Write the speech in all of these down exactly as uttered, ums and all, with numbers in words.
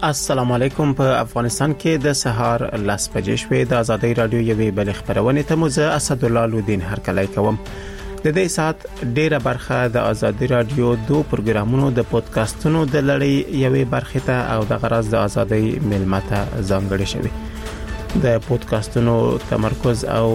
السلام علیکم. په افغانستان کې د سهار لاس بجې شوې د آزادۍ رادیو یوې بل خبرونه ته مزه اسد الله لودین هر کله کوم. د دې سات ډیره برخه د آزادۍ رادیو دوه پروګرامونو د پودکاسټونو د لړۍ یوې برخه ته او د غرض د آزادۍ ملمته ځانګړې شوې. د پودکاسټونو تمرکز او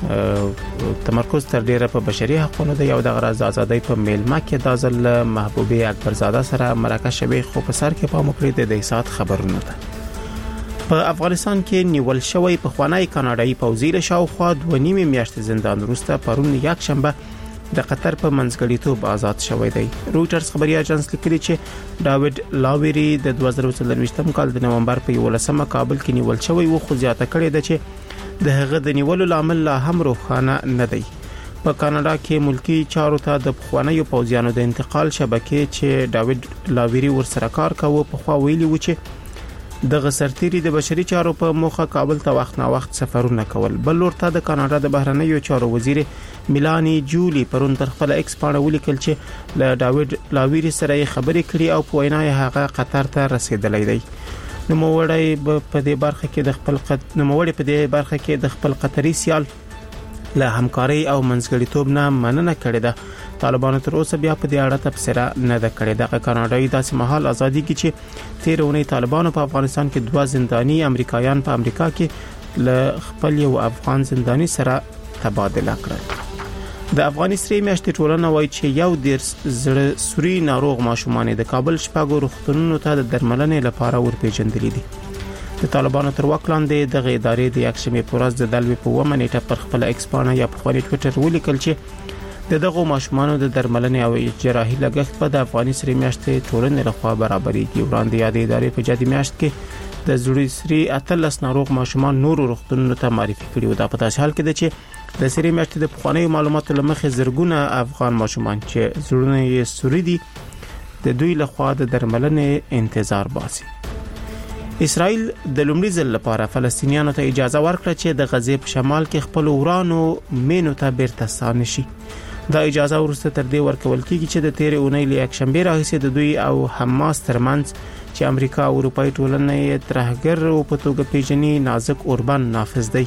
تمرکز تر ډیره په بشري حقوقو د یو د غرض د آزادۍ په ملمه کې د ځل محبوبه اکبرزاده سره مرکه شوی خو په سر کې په مکرې د دې سات خبرونه ده. په افغانستان کې نیول شوی په خوانی کاناډایي پوځي له شاوخوا دوه نیمه میاشتې زندان وروسته پرون یک شنبه د قطر په منځګړیتوب آزاد شوی دی. رويټرز خبري اژانس لیکلي چې داوید لاويري د دوه زره څلرويشتم کال د نومبر په یولسمه کابل کې نیول شوی و خو زیاته کړې ده چې د هغه د نیولو لامل لا هم روښانه نه دی. په کاناډا کې ملکی چارو ته د خوانیو پوځیانو د انتقال شبکې چې داوید لاويري ورسره کار کاوه په خوا ویلي و چې د غسرتيري د بشري چارو په موخه کابل ته وخت نا وخت سفرونه کول. بل ورته د کاناډا د بهرنیو چارو وزیر میلانی جولی پرون تر خپل ایکس پاڼه ولیکل چې له داوید لاويري سره خبرې کړې او په وینا یې هغه قطر ته رسیدلی دی. نو موړی په دې برخه کې د خپل قط نو موړی په دې برخه کې د خپل قطري سیال له همکاري او منځګړیتوب نه مننه کړې ده. طالبانو تر اوسه بیا په دې اړه تبصره نه ده کړې. د کاناډایي داسې مهال ازادي کې چې تیر اونۍ طالبانو په افغانستان کې دوه زنداني امریکایان په امریکا کې له خپل یو افغان زنداني سره تبادله کړل. د افغانستان میاشتې ټولنه وایي چې یو ډیر زړه سوري ناروغ ماشومان د کابل شپږو روغتونونو ته د درملنې لپاره ورپېژندلې دي. د طالبانو تر واک لاندې د ادارې د یکشنبه پر ورځ د دلوي په ومنې ټپ پر خپل ایکس پاڼه یا په خپل ټوئیټر ولیکل چې د دغه ماشومان د درملنې او جراحي لګښت په د افغانستان میاشتې ټولنې لخوا برابرېږي. وړاندې یادې ادارې په جدي میاشت کې د زړه سری اتلس ناروغ ماشومان نور روغتونونو ته معرفي کړي و. دا په داسې حال کې ده چې د سری میاشتې د پخوانیو معلوماتو لمخې زرګونه افغان ماشومان چې زړونه یې سوري دي د دوی لخوا د درملنې انتظار باسي. اسرائیل د لومړي ځل لپاره فلسطینیانو ته اجازه ورکړه چې د غزې په شمال کې خپل ورانو مینو ته بیرته ستانه شي. دا اجازه ورسته تر دې ورکول کیږي چې د تیر اونۍ له یک شنبه راهیسې د دوی او حماس ترمنځ چې امریکا او اروپای ټولنه یې ترهګر او په توګه پیژني نازک اوربان نافذ دی.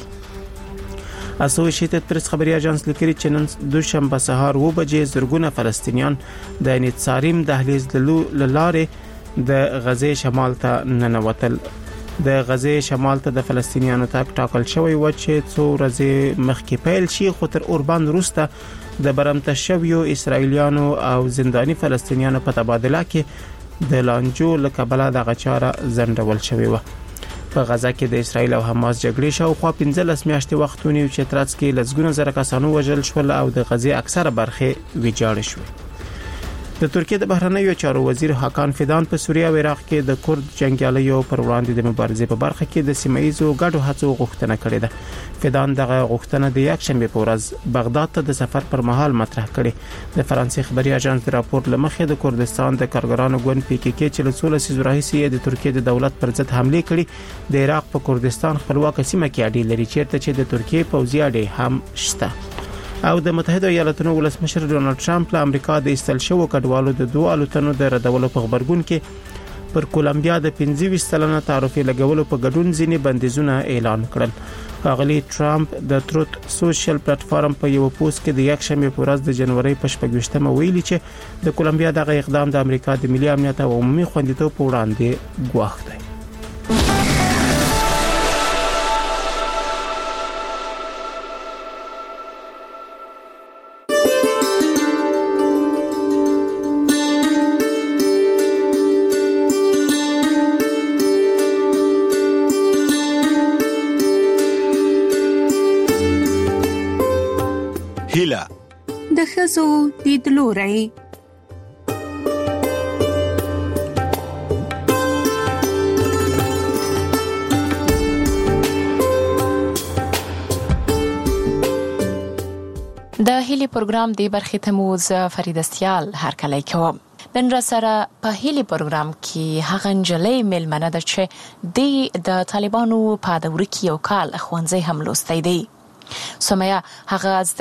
اسوسییټډ پریس خبري اژانس لیکلي چې نن دوشنبه سهار و بجې زرګونه فلسطینیان د نتساریم دهلیز لاره د غزې شمال ته ننوتل. د غزې شمال ته د فلسطینیانو تګ ټاکل شوی و چې څو ورځې مخکې پیل شي خو تر اوربان وروسته د برمته شویو اسرایلیانو او زنداني فلسطینیانو په تبادله کې د لانجو لکبله د غچاره زندول شوی و. په غزا کې د اسرایل او حماس جګړې شاوخوا پنځلس میاشتې وخت ونیو چې ترڅ کې لسګونه زره کسانو وژل شول او د غزې اکثره برخه ویجاړ شوې. د ترکیه د بهرنیو چارو وزیر حاکان فیدان په سوریه او عراق کې د کورد جنگیالیو پر وړاندې د مبارزې په برخه کې د سیمایي ګډو هڅو غوښتنه کړې ده. فیدان دغه غوښتنه د یک شنبه په ورځ بغداد ته د سفر پر مهال مطرح کړې. د فرانسې خبري اژانس د راپور لمخې د کردستان د کارګرانو ګوند پی کې کې چې له څو لسیزو راهیسې د ترکیه د دولت پر ضد حمله کړې. د عراق په کردستان خپلواک سیمه کې اډې لري چیرته چې د ترکیه پوځي اډې هم شته. او د متحده ایالاتونو ولسمشر ډونالد ټرمپ له امریکا د استل شوو کډوالو د دوه الوتنو د ردولو په خبرګون کې پر کولمبیا د پنځه ویشت سلنه تعرفه لګولو په ګډون ځینې بندیزونه اعلان کړل. ښاغلي ټرمپ د تروت سوشل پلیټ فارم په یو پوسټ کې د یک شنبه په ورځ د جنوري په شپږ ویلي چې د کولمبیا دغه اقدام د امریکا د ملي امنیت او عمومي خوندیتوب په وړاندې ګواښ دی. هیله د ښځو لیدلوری. د هیلي پروګرام د برخې ته مو ز فریدستیال هر کله کوم. نن را سره په هیلي پروګرام کې هغه نجلۍ ملمنه ده چې د طالبانو په دور کې یو کال ښوونځی هم لوستی دی. سمیا هغه